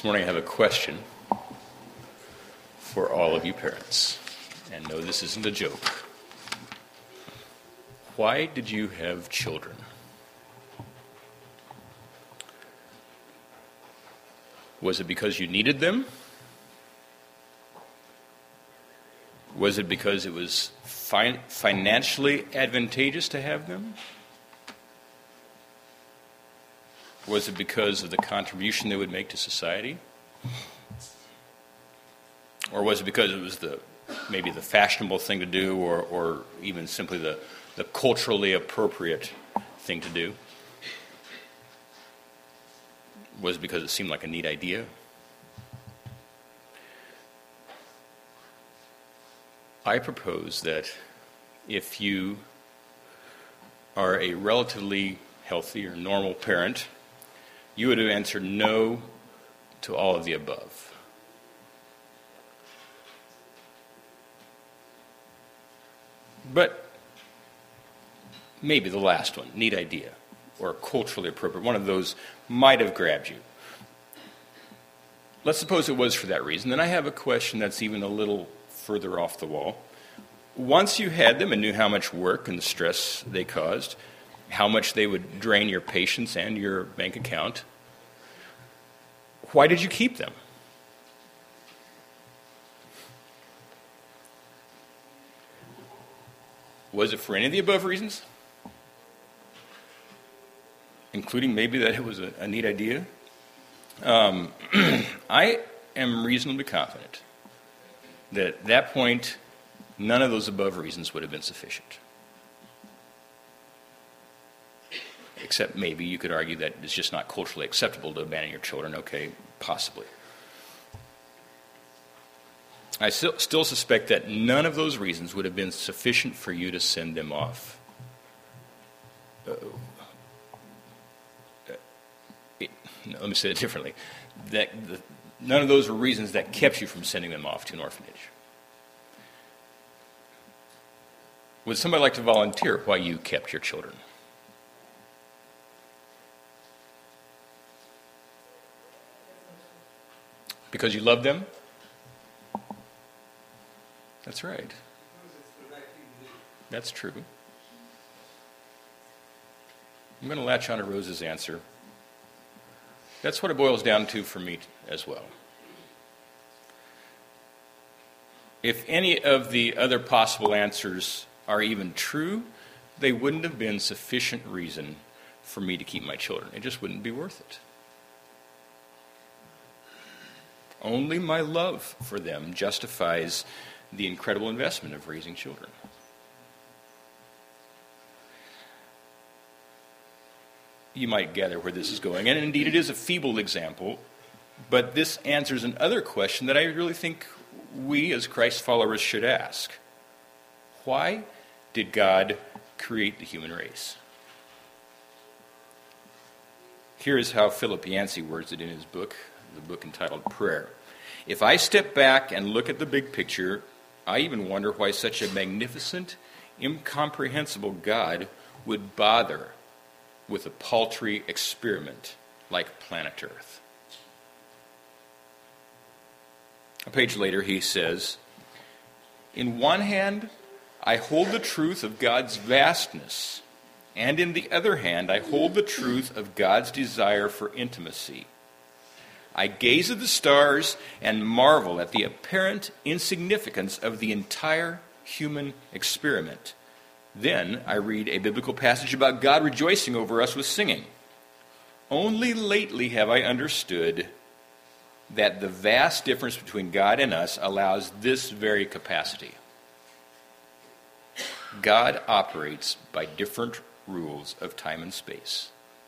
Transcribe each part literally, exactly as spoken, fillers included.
This morning I have a question for all of you parents. And no, this isn't a joke. Why did you have children? Was it because you needed them? Was it because it was fi- financially advantageous to have them? Was it because of the contribution they would make to society? Or was it because it was the maybe the fashionable thing to do, or, or even simply the, the culturally appropriate thing to do? Was it because it seemed like a neat idea? I propose that if you are a relatively healthy or normal parent, you would have answered no to all of the above. But maybe the last one, neat idea, or culturally appropriate, one of those might have grabbed you. Let's suppose it was for that reason. Then I have a question that's even a little further off the wall. Once you had them and knew how much work and stress they caused, how much they would drain your patience and your bank account, why did you keep them? Was it for any of the above reasons? Including maybe that it was a, a neat idea? Um, I am reasonably confident that at that point, none of those above reasons would have been sufficient. Except maybe you could argue that it's just not culturally acceptable to abandon your children. Okay, possibly. I still, still suspect that none of those reasons would have been sufficient for you to send them off. Uh, it, no, let me say it differently. That the, none of those were reasons that kept you from sending them off to an orphanage. Would somebody like to volunteer why you kept your children? Because you love them? That's right. That's true. I'm going to latch on to Rose's answer. That's what it boils down to for me as well. If any of the other possible answers are even true, they wouldn't have been sufficient reason for me to keep my children. It just wouldn't be worth it. Only my love for them justifies the incredible investment of raising children. You might gather where this is going, and indeed it is a feeble example, but this answers another question that I really think we as Christ followers should ask. Why did God create the human race? Here is how Philip Yancey words it in his book, the book entitled Prayer. If I step back and look at the big picture, I even wonder why such a magnificent, incomprehensible God would bother with a paltry experiment like planet Earth. A page later he says, in one hand, I hold the truth of God's vastness, and in the other hand, I hold the truth of God's desire for intimacy. I gaze at the stars and marvel at the apparent insignificance of the entire human experiment. Then I read a biblical passage about God rejoicing over us with singing. Only lately have I understood that the vast difference between God and us allows this very capacity. God operates by different rules of time and space.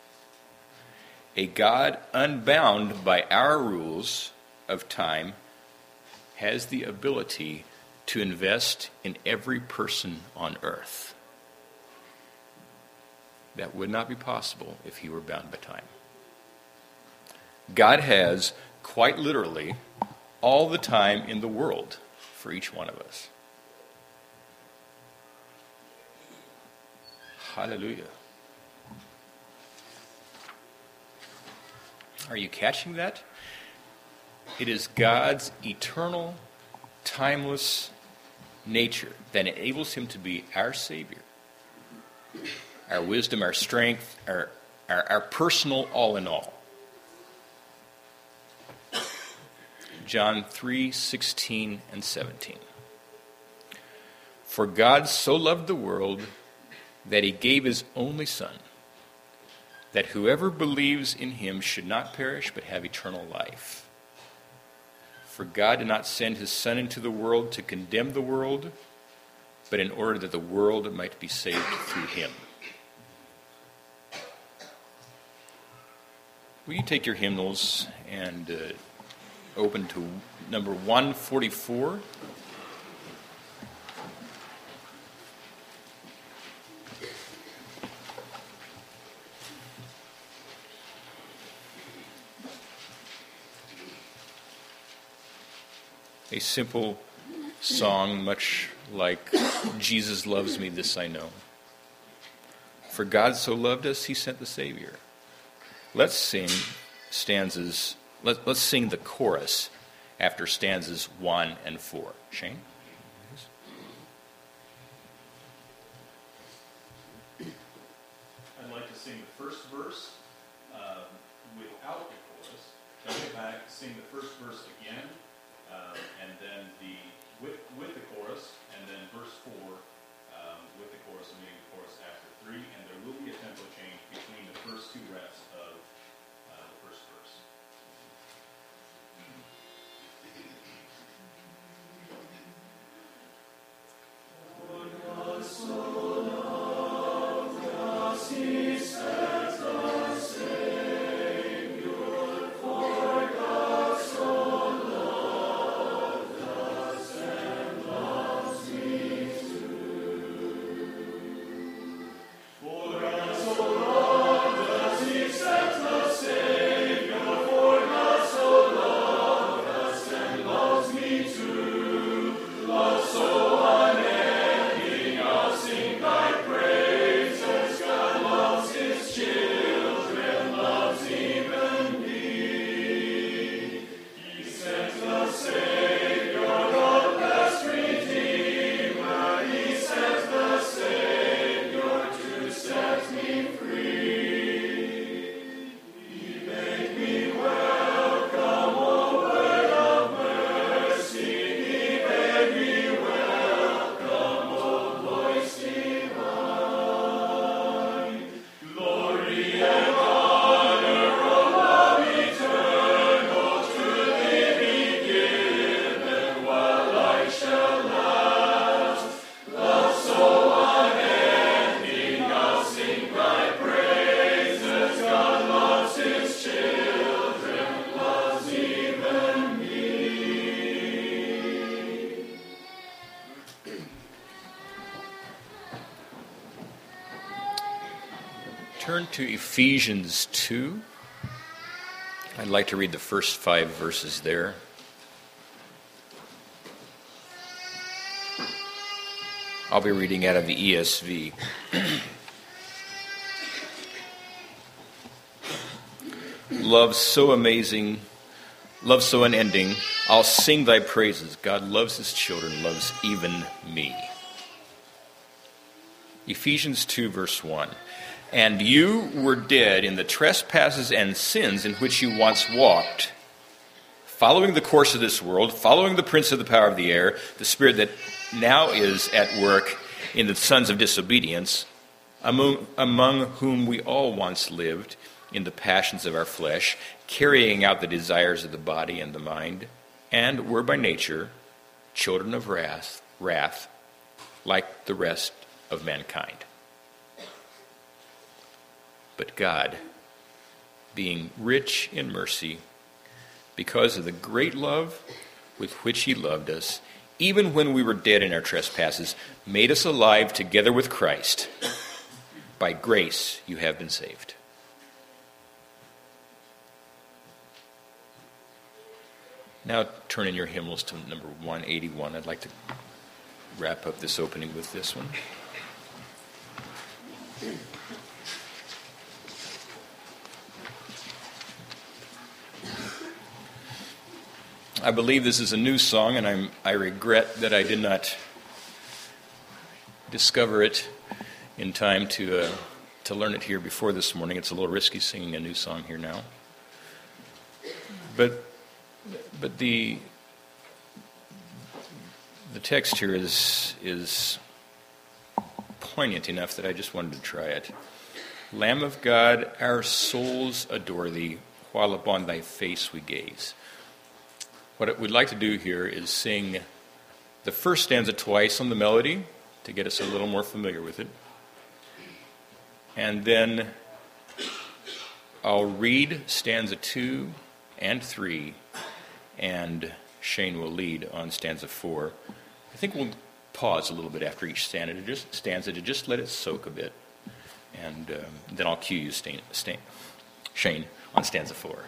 A God unbound by our rules of time has the ability to invest in every person on earth. That would not be possible if he were bound by time. God has, quite literally, all the time in the world for each one of us. Hallelujah. Are you catching that? It is God's eternal, timeless nature that enables him to be our Savior, our wisdom, our strength, our, our, our personal all in all. John three sixteen and seventeen. For God so loved the world that he gave his only Son, that whoever believes in him should not perish but have eternal life. For God did not send his Son into the world to condemn the world, but in order that the world might be saved through him. Will you take your hymnals and uh, open to number one forty-four? A simple song, much like Jesus loves me, this I know. For God so loved us, he sent the Savior. Let's sing stanzas, let, let's sing the chorus after stanzas one and four. Shane? I'd like to sing the first verse uh, without the chorus. Then go back, sing the first verse again, um, and then the with with the chorus, and then verse four um, with the chorus, and maybe the chorus after three, and there will be a tempo change between the first two reps of uh, the first verse. Turn to Ephesians two. I'd like to read the first five verses there. I'll be reading out of the E S V. Love so amazing, love so unending, I'll sing thy praises. God loves his children, loves even me. Ephesians two, verse one. And you were dead in the trespasses and sins in which you once walked, following the course of this world, following the prince of the power of the air, the spirit that now is at work in the sons of disobedience, among, among whom we all once lived in the passions of our flesh, carrying out the desires of the body and the mind, and were by nature children of wrath, wrath, like the rest of mankind. But God, being rich in mercy, because of the great love with which he loved us, even when we were dead in our trespasses, made us alive together with Christ. By grace you have been saved. Now turn in your hymnals to number one eighty-one. I'd like to wrap up this opening with this one. I believe this is a new song, and I'm, I regret that I did not discover it in time to uh, to learn it here before this morning. It's a little risky singing a new song here now. But but the the text here is is poignant enough that I just wanted to try it. Lamb of God, our souls adore thee, while upon thy face we gaze. What we'd like to do here is sing the first stanza twice on the melody to get us a little more familiar with it. And then I'll read stanza two and three, and Shane will lead on stanza four. I think we'll pause a little bit after each stanza to just, stanza to just let it soak a bit. And um, then I'll cue you, Stan, Stan, Shane, on stanza four.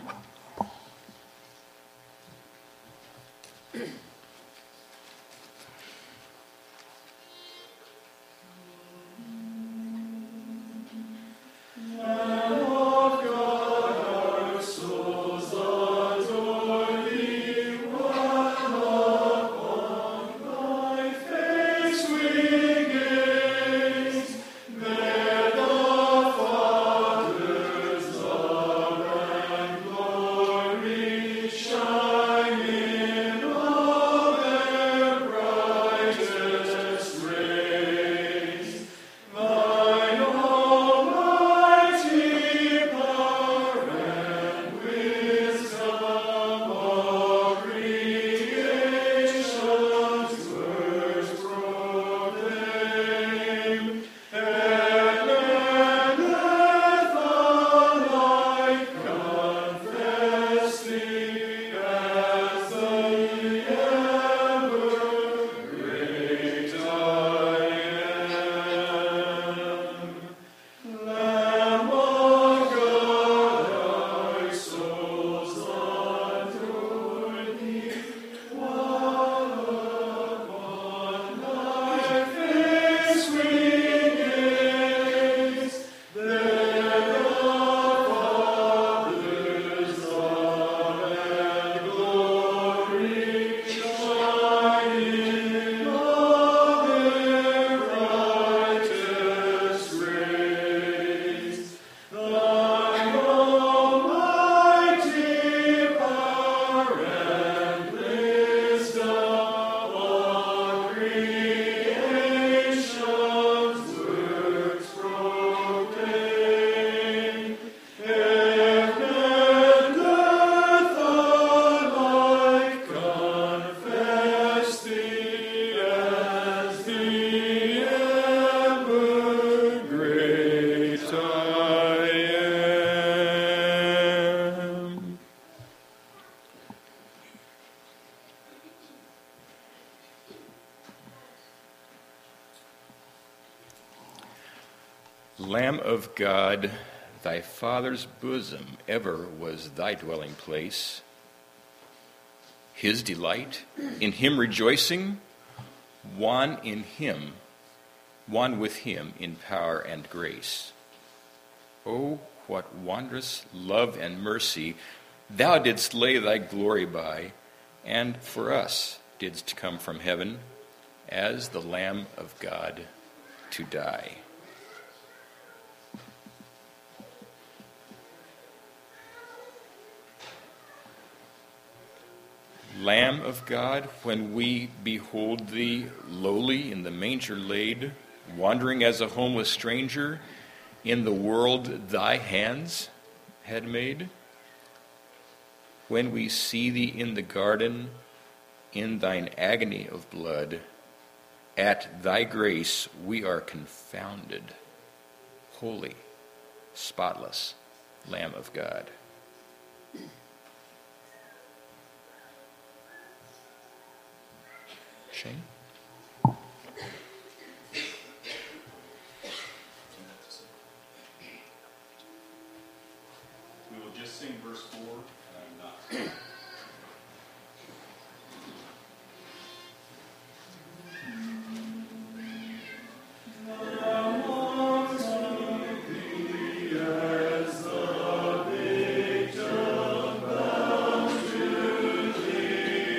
Lamb of God, thy Father's bosom ever was thy dwelling place. His delight, in him rejoicing, one in him, one with him in power and grace. Oh, what wondrous love and mercy thou didst lay thy glory by, and for us didst come from heaven as the Lamb of God to die. Lamb of God, when we behold thee lowly in the manger laid, wandering as a homeless stranger in the world thy hands had made, when we see thee in the garden, in thine agony of blood, at thy grace we are confounded, holy, spotless Lamb of God. Shane? We will just sing verse four, and I'm not. As the victim bound to thee.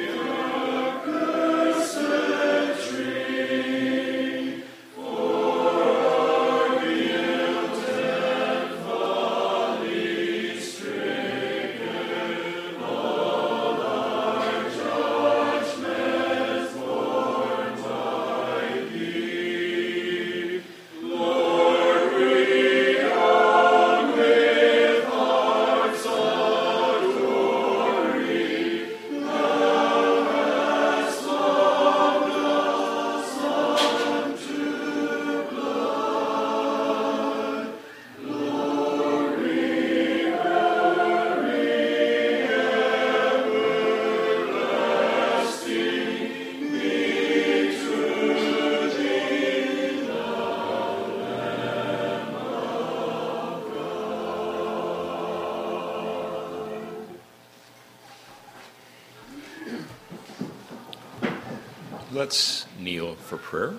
Let's kneel for prayer.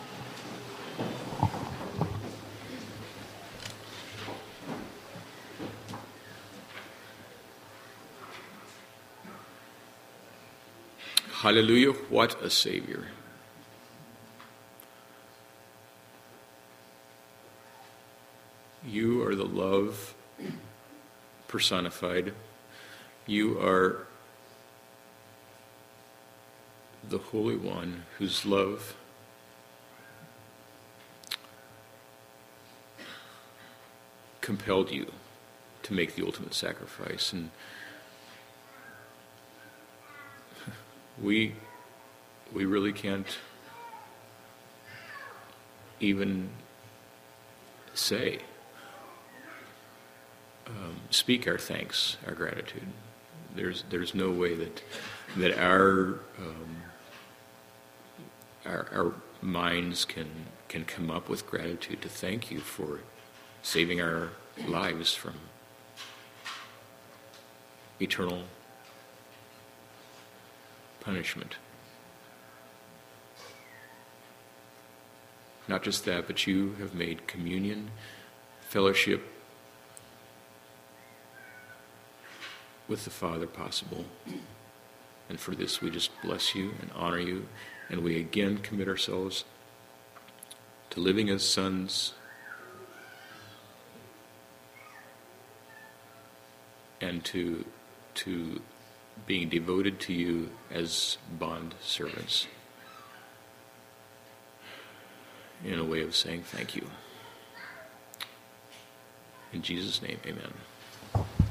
Hallelujah, what a Savior. You are the love personified. You are the Holy One whose love compelled you to make the ultimate sacrifice. And we we really can't even say, um, speak our thanks, our gratitude. There's there's no way that that our um, our, our minds can can come up with gratitude to thank you for saving our lives from eternal punishment. Not just that, but you have made communion, fellowship with the Father possible. And for this we just bless you and honor you, and we again commit ourselves to living as sons and to to being devoted to you as bond servants, in a way of saying thank you. In Jesus' name, amen.